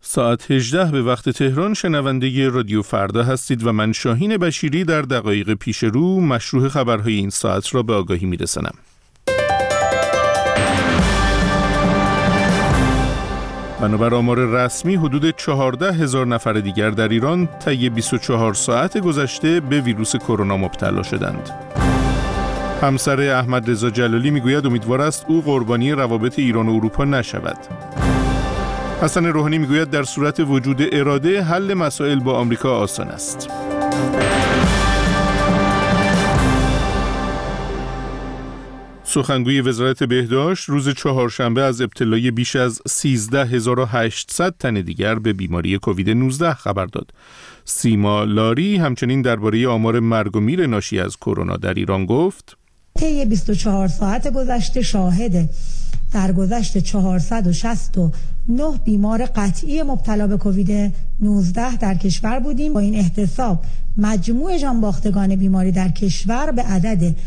ساعت 18 به وقت تهران شنونده رادیو فردا هستید و من شاهین بشیری در دقایق پیش رو مشروع خبرهای این ساعت را به آگاهی میرسانم. بنابر آمار رسمی حدود 14,000 نفر دیگر در ایران طی 24 ساعت گذشته به ویروس کرونا مبتلا شدند. همسر احمد رضا جلالی میگوید امیدوار است او قربانی روابط ایران و اروپا نشود. حسن روحانی میگوید در صورت وجود اراده حل مسائل با آمریکا آسان است. سخنگوی وزارت بهداشت روز چهارشنبه از ابتلای بیش از 13,800 تن دیگر به بیماری کووید 19 خبر داد. سیما لاری همچنین درباره آمار مرگ و میر ناشی از کرونا در ایران گفت: طی 24 ساعت گذشته شاهد درگذشت 469 بیمار قطعی مبتلا به کووید 19 در کشور بودیم. با این احتساب مجموع جانباختگان بیماری در کشور به عدد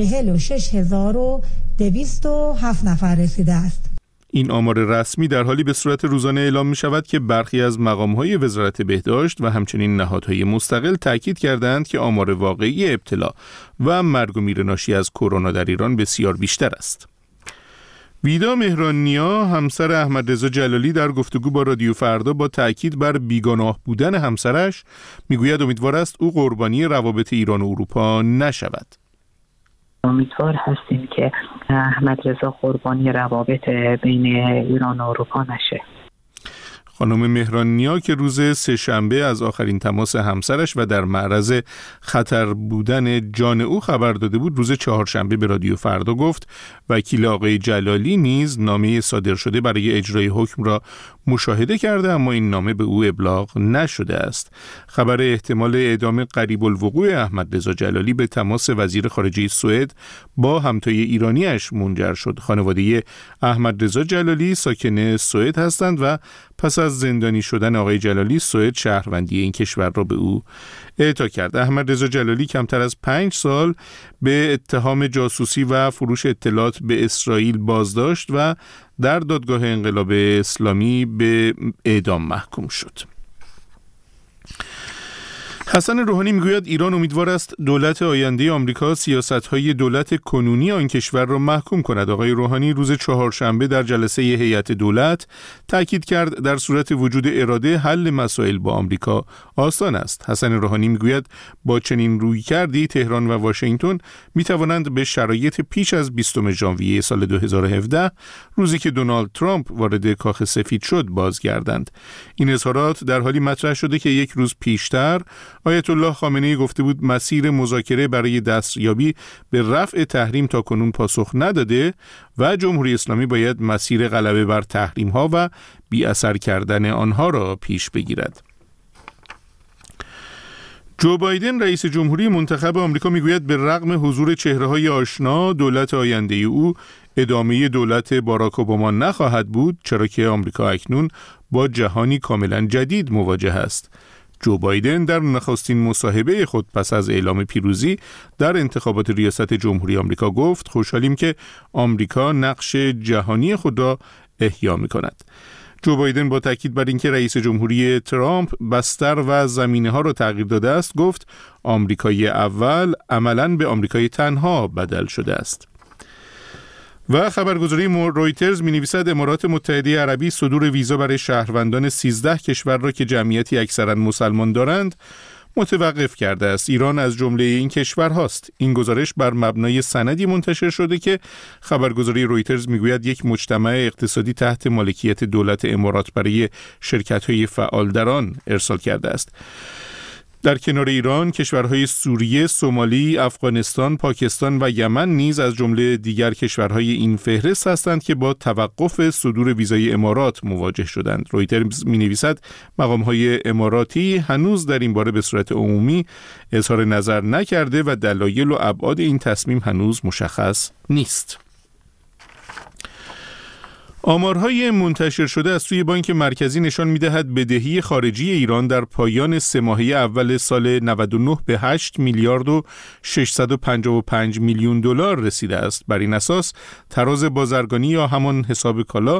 46,207 نفر رسیده است. این آمار رسمی در حالی به صورت روزانه اعلام می شود که برخی از مقام‌های وزارت بهداشت و همچنین نهادهای مستقل تاکید کردند که آمار واقعی ابتلا و مرگ و میر ناشی از کرونا در ایران بسیار بیشتر است. ویدا مهرانیا همسر احمد رضا جلالی در گفتگو با رادیو فردا با تأکید بر بیگناه بودن همسرش میگوید امیدوار است او قربانی روابط ایران و اروپا نشود. امیدوار هستیم که احمد رضا قربانی روابط بین ایران و اروپا نشه. خانم مهرانیا که روز سه‌شنبه از آخرین تماس همسرش و در معرض خطر بودن جان او خبر داده بود، روز چهارشنبه به رادیو فردا گفت وکیل آقای جلالی نیز نامه صادر شده برای اجرای حکم را مشاهده کرده، اما این نامه به او ابلاغ نشده است. خبر احتمال اعدام قریب الوقوع احمد رضا جلالی به تماس وزیر خارجه سوئد با همتای ایرانیش منجر شد. خانواده احمد رضا جلالی ساکن سوئد هستند و پس از زندانی شدن آقای جلالی سوئد شهروندی این کشور را به او اعطا کرد. احمد رضا جلالی کمتر از 5 سال به اتهام جاسوسی و فروش اطلاعات به اسرائیل بازداشت و در دادگاه انقلاب اسلامی به اعدام محکوم شد. حسن روحانی میگوید ایران امیدوار است دولت آینده آمریکا سیاست‌های دولت کنونی آن کشور را محکوم کند. آقای روحانی روز چهارشنبه در جلسه هیئت دولت تاکید کرد در صورت وجود اراده حل مسائل با آمریکا آسان است. حسن روحانی میگوید با چنین رویکردی تهران و واشنگتن میتوانند به شرایط پیش از 20 ژانویه سال 2017 روزی که دونالد ترامپ وارد کاخ سفید شد بازگردند. این اظهارات در حالی مطرح شده که یک روز پیشتر آیت الله خامنه‌ای گفته بود مسیر مذاکره برای دستیابی به رفع تحریم تا کنون پاسخ نداده و جمهوری اسلامی باید مسیر غلبه بر تحریم‌ها و بی اثر کردن آنها را پیش بگیرد. جو بایدن رئیس جمهوری منتخب آمریکا میگوید به رغم حضور چهره‌های آشنا دولت آینده او ادامه دولت باراک اوباما نخواهد بود، چرا که آمریکا اکنون با جهانی کاملا جدید مواجه است. جو بایدن در نخستین مصاحبه خود پس از اعلام پیروزی در انتخابات ریاست جمهوری آمریکا گفت خوشحالیم که آمریکا نقش جهانی خود را احیا می‌کند. جو بایدن با تاکید بر اینکه رئیس جمهوری ترامپ بستر و زمینه‌ها را تغییر داده است گفت آمریکای اول عملاً به آمریکای تنها بدل شده است. و خبرگزاری رویترز می‌نویسد امارات متحده عربی صدور ویزا برای شهروندان 13 کشور را که جمعیتی اکثراً مسلمان دارند متوقف کرده است. ایران از جمله این کشورهاست. این گزارش بر مبنای سندی منتشر شده که خبرگزاری رویترز میگوید یک مجتمع اقتصادی تحت مالکیت دولت امارات برای شرکت‌های فعال در آن ارسال کرده است. در کنار ایران، کشورهای سوریه، سومالی، افغانستان، پاکستان و یمن نیز از جمله دیگر کشورهای این فهرست هستند که با توقف صدور ویزای امارات مواجه شدند. رویترز می‌نویسد مقام‌های اماراتی هنوز در این باره به صورت عمومی اظهار نظر نکرده و دلایل و ابعاد این تصمیم هنوز مشخص نیست. آمارهای منتشر شده از سوی بانک مرکزی نشان می‌دهد بدهی خارجی ایران در پایان سه ماهه اول سال 99 به 8 میلیارد و 655 میلیون دلار رسیده است. بر این اساس تراز بازرگانی یا همان حساب کالا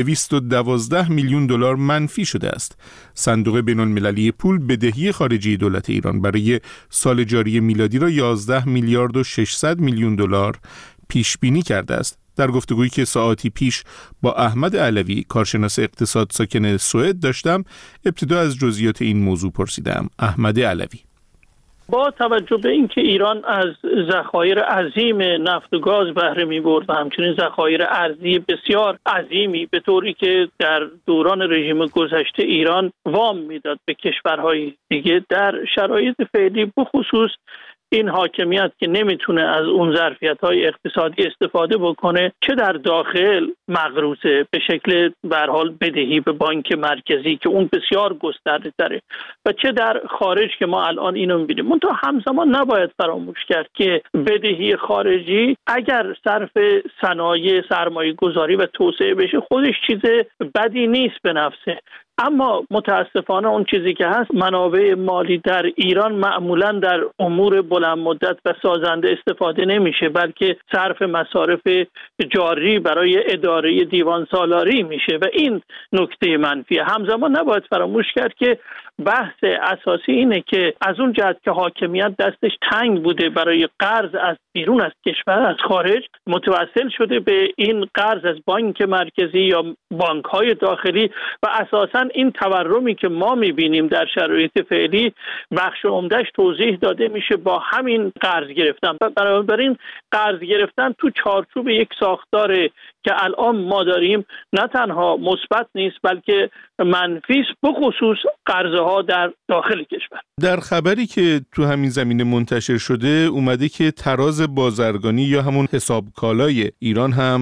212 میلیون دلار منفی شده است. صندوق بین‌المللی پول بدهی خارجی دولت ایران برای سال جاری میلادی را 11 میلیارد و 600 میلیون دلار پیش بینی کرده است. در گفتگویی که ساعتی پیش با احمد علوی کارشناس اقتصاد ساکن سوئد داشتم، ابتدا از جزئیات این موضوع پرسیدم. احمد علوی: با توجه به اینکه ایران از ذخایر عظیم نفت و گاز بهره می‌برد و همچنین ذخایر ارزی بسیار عظیمی به طوری که در دوران رژیم گذشته ایران وام میداد به کشورهای دیگه، در شرایط فعلی بخصوص این حاکمیت که نمیتونه از اون ظرفیت‌های اقتصادی استفاده بکنه، چه در داخل مقروضه به شکل به هر حال بدهی به بانک مرکزی که اون بسیار گسترده تره، و چه در خارج که ما الان اینو می‌بینیم. منتها همزمان نباید فراموش کرد که بدهی خارجی اگر صرف صنایع سرمایه‌گذاری و توسعه بشه خودش چیز بدی نیست به نفسه، اما متاسفانه اون چیزی که هست، منابع مالی در ایران معمولا در امور بلند مدت و سازنده استفاده نمیشه، بلکه صرف مصارف جاری برای اداره دیوان سالاری میشه و این نکته منفیه. همزمان نباید فراموش کرد که بحث اساسی اینه که از اون جهت که حاکمیت دستش تنگ بوده برای قرض از بیرون از کشور، از خارج، متوسل شده به این قرض از بانک مرکزی یا بانک‌های داخلی و اساساً این تورمی که ما می‌بینیم در شرایط فعلی بخش عمده‌اش توضیح داده میشه با همین قرض گرفتن. بنابراین قرض گرفتن تو چارچوب یک ساختار که الان ما داریم نه تنها مثبت نیست بلکه منفی است، بخصوص قرضه‌ها در داخل کشور. در خبری که تو همین زمینه منتشر شده اومده که تراز بازرگانی یا همون حساب کالای ایران هم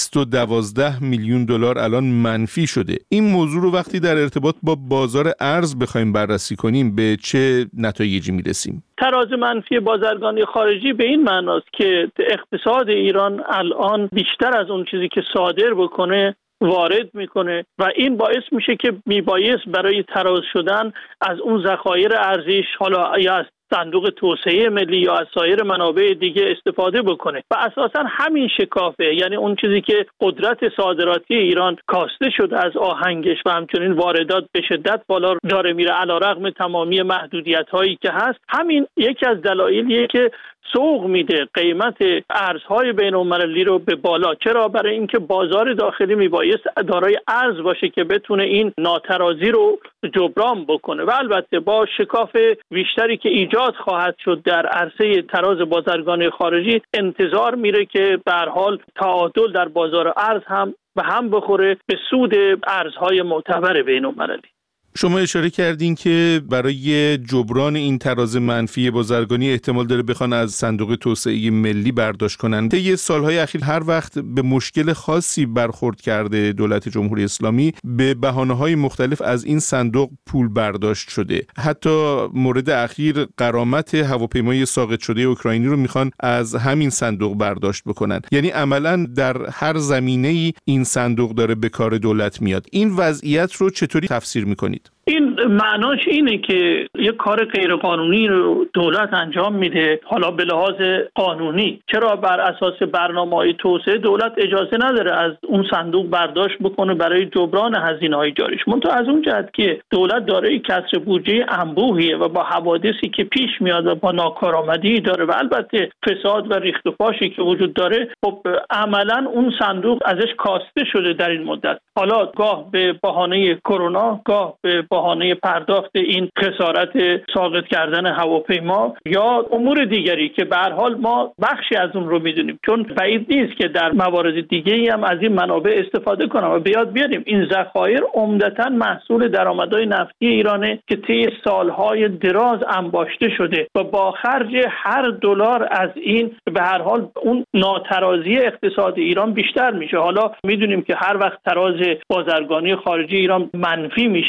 212 میلیون دلار الان منفی شده. این موضوع رو وقتی در ارتباط با بازار ارز بخوایم بررسی کنیم به چه نتایجی میرسیم؟ تراز منفی بازرگانی خارجی به این معناست که اقتصاد ایران الان بیشتر از اون چیزی که صادر بکنه وارد میکنه و این باعث میشه که میبایست برای تراز شدن از اون ذخایر ارزیش، حالا یا از صندوق توسعه ملی یا از سایر منابع دیگه استفاده بکنه و اساساً همین شکافه، یعنی اون چیزی که قدرت صادراتی ایران کاسته شده از آهنگش و همچنین واردات به شدت بالا داره میره علیرغم تمامی محدودیت‌هایی که هست، همین یکی از دلایلیه که سوق میده قیمت ارزهای بین‌المللی رو به بالا. چرا؟ برای اینکه بازار داخلی میبایست دارای ارز باشه که بتونه این ناترازی رو جبران بکنه و البته با شکاف بیشتری که ایجاد خواهد شد در عرصه تراز بازرگانی خارجی انتظار میره که به هر حال تعادل در بازار ارز هم به هم بخوره به سود ارزهای معتبر بین‌المللی. شما اشاره کردین که برای جبران این تراز منفی بازرگانی احتمال داره بخوان از صندوق توسعه ملی برداشت کنن. طی سالهای اخیر هر وقت به مشکل خاصی برخورد کرده دولت جمهوری اسلامی به بهانه‌های مختلف از این صندوق پول برداشت شده. حتی مورد اخیر غرامت هواپیمای ساقط شده اوکراینی رو میخوان از همین صندوق برداشت بکنن. یعنی عملاً در هر زمینه‌ای این صندوق داره به کار دولت میاد. این وضعیت رو چطوری تفسیر میکنید؟ این معناش اینه که یک کار غیرقانونی رو دولت انجام میده، حالا به لحاظ قانونی. چرا؟ بر اساس برنامه‌های توسعه دولت اجازه نداره از اون صندوق برداشت بکنه برای جبران هزینه‌های جاریش. منتها از اون جهت که دولت دارای کسر بودجه انبوهیه و با حوادثی که پیش میاد و با ناکارآمدی داره و البته فساد و ریخت و پاشی که وجود داره، خب عملاً اون صندوق ازش کاسته شده در این مدت. حالا گاه به بهانه کرونا، گاه به بهانه پرداخت این خسارت ساقط کردن هواپیما یا امور دیگری که به هر حال ما بخشی از اون رو میدونیم، چون بعید نیست که در موارد دیگه‌ای هم از این منابع استفاده کنیم. و به یاد بیاریم این ذخایر عمدتاً محصول درآمدهای نفتی ایرانه که طی سالهای دراز انباشته شده و با خرج هر دلار از این به هر حال اون ناترازی اقتصاد ایران بیشتر میشه. حالا میدونیم که هر وقت تراز بازرگانی خارجی ایران منفی میشه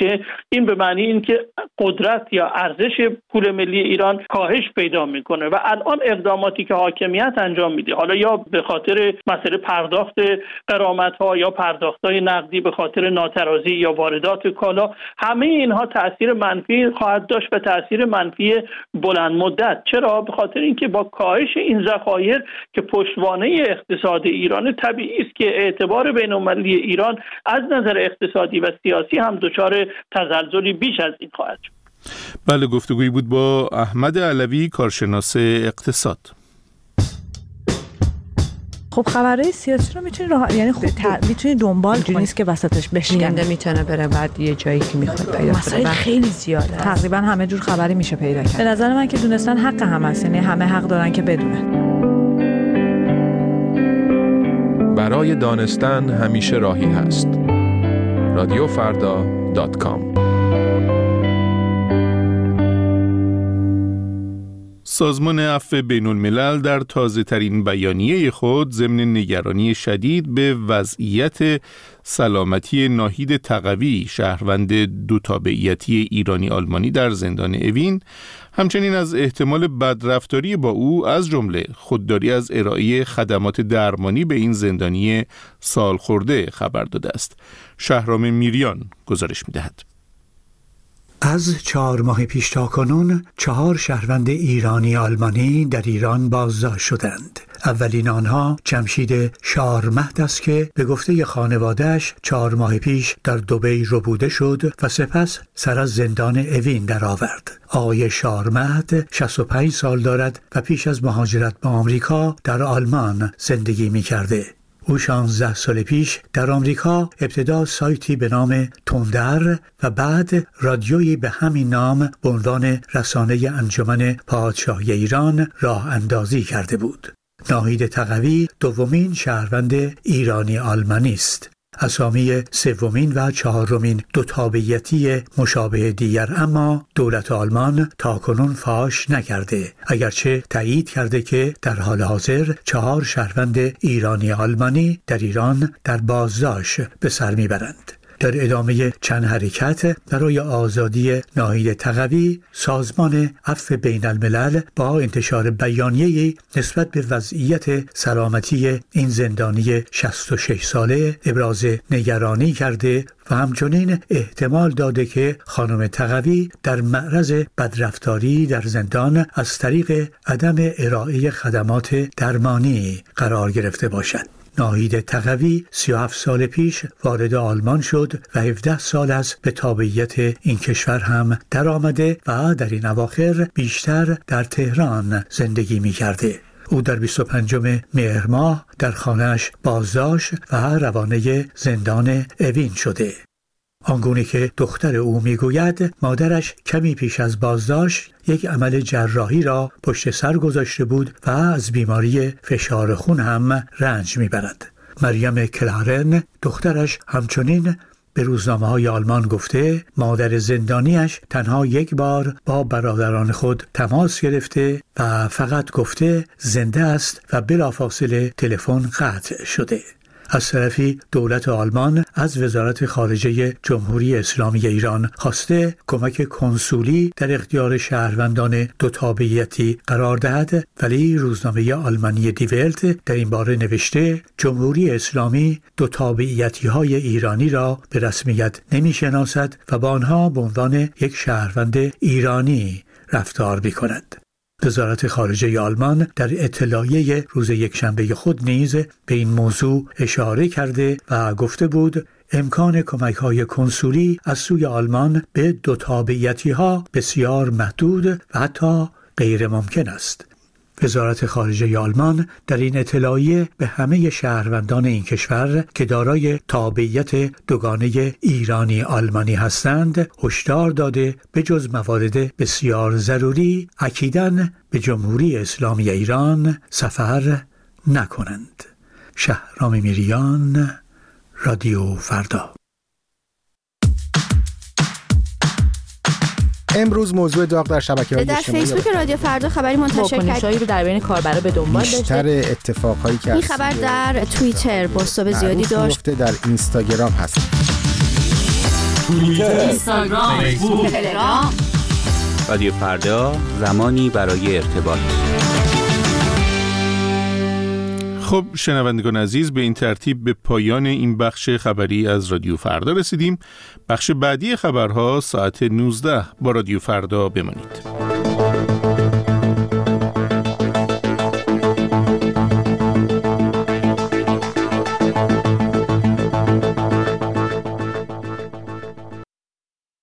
این به معنی این که قدرت یا ارزش پول ملی ایران کاهش پیدا میکنه و الان اقداماتی که حاکمیت انجام میده، حالا یا به خاطر مسئله پرداخت غرامت‌ها یا پرداخت‌های نقدی به خاطر ناترازی یا واردات کالا، همه اینها تأثیر منفی خواهد داشت و تأثیر منفی بلند مدت. چرا؟ به خاطر اینکه با کاهش این ذخایر که پشتوانه اقتصاد ایران، طبیعی است که اعتبار بین‌المللی ایران از نظر اقتصادی و سیاسی هم دچار تزلزلی بیش از این خواهد شد. بله، گفتگویی بود با احمد علوی، کارشناس اقتصاد. خب خبرهای سیاسی رو یعنی میتونی دنبال کنی، نیست که وسطش بشکنه، میتونه بره بعد یه جایی که میخواد پیدا کنه. خیلی زیاده، تقریبا همه جور خبری میشه پیدا کرد. به نظر من که دونستن حق هم هست، یعنی همه حق دارن که بدونن. برای دانستن همیشه راهی هست. رادیوفردا.com. سازمان عفو بین‌الملل در تازه‌ترین بیانیه خود ضمن نگرانی شدید به وضعیت سلامتی ناهید تقوی، شهروند دوتابعیتی ایرانی آلمانی در زندان اوین، همچنین از احتمال بدرفتاری با او از جمله خودداری از ارائه خدمات درمانی به این زندانی سالخورده خبر داده است. شهرام میریان گزارش می‌دهد. از 4 ماه پیش تا کنون 4 شهروند ایرانی آلمانی در ایران بازداشت شدند. اولین آنها جمشید شارمهد است که به گفته خانواده‌اش 4 ماه پیش در دبی ربوده شد و سپس سر از زندان اوین درآورد. آقای شارمهد 65 سال دارد و پیش از مهاجرت به آمریکا در آلمان زندگی می‌کرده. او 16 سال پیش در آمریکا ابتدا سایتی به نام تندر و بعد رادیویی به همین نام به عنوان رسانه انجمن پادشاهی ایران راه اندازی کرده بود. ناهید تقوی دومین شهروند ایرانی آلمانی است. اسامی سومین و 4مین دوتابعیتی مشابه دیگر اما دولت آلمان تاکنون فاش نکرده، اگرچه تایید کرده که در حال حاضر 4 شهروند ایرانی آلمانی در ایران در بازداشت به سر میبرند. در ادامه چند حرکت برای آزادی ناهید تقوی، سازمان عفو بین الملل با انتشار بیانیه‌ای نسبت به وضعیت سلامتی این زندانی 66 ساله ابراز نگرانی کرده و همچنین احتمال داده که خانم تقوی در معرض بدرفتاری در زندان از طریق عدم ارائه خدمات درمانی قرار گرفته باشد. ناهید تقوی 37 سال پیش وارد آلمان شد و 17 سال است به تابعیت این کشور هم در آمده و در این اواخر بیشتر در تهران زندگی می کرده. او در 25 مهر ماه در خانه‌اش بازداشت و روانه زندان اوین شده. آنگونه که دختر او میگوید مادرش کمی پیش از بازداشت یک عمل جراحی را پشت سر گذاشته بود و از بیماری فشار خون هم رنج میبرد. مریم کلارن دخترش همچنین به روزنامه‌های آلمان گفته مادر زندانیش تنها یک بار با برادران خود تماس گرفته و فقط گفته زنده است و بلافاصله تلفن قطع شده. از طرفی دولت آلمان از وزارت خارجه جمهوری اسلامی ایران خواسته کمک کنسولی در اختیار شهروندان دوتابعیتی قرار دهد، ولی روزنامه آلمانی دی ولت در این باره نوشته جمهوری اسلامی دوتابعیتی‌های ایرانی را به رسمیت نمی‌شناسد و با آنها به عنوان یک شهروند ایرانی رفتار می‌کند. وزارت خارجه آلمان در اطلاعیه روز یکشنبه خود نیز به این موضوع اشاره کرده و گفته بود امکان کمک‌های کنسولی از سوی آلمان به دوتابعیتی‌ها بسیار محدود و حتی غیر ممکن است. وزارت خارجه آلمان در این اطلاعیه به همه شهروندان این کشور که دارای تابعیت دوگانه ایرانی آلمانی هستند هشدار داده به جز موارد بسیار ضروری اکیداً به جمهوری اسلامی ایران سفر نکنند. شهرام میریان، رادیو فردا. امروز موضوع داغ در شبکه‌های اجتماعی در فیسبوک رادیو فردا خبری منتشر کرد رو در بین کاربرا به دنبال داشته. بیشتر اتفاقایی که این خبر در توییتر بازتاب زیادی داشت. در اینستاگرام هست. توییتر، اینستاگرام، فیسبوک، تلگرام. رادیو فردا، زمانی برای ارتباط. خب شنوندگان عزیز، به این ترتیب به پایان این بخش خبری از رادیو فردا رسیدیم. بخش بعدی خبرها ساعت 19 با رادیو فردا بمانید.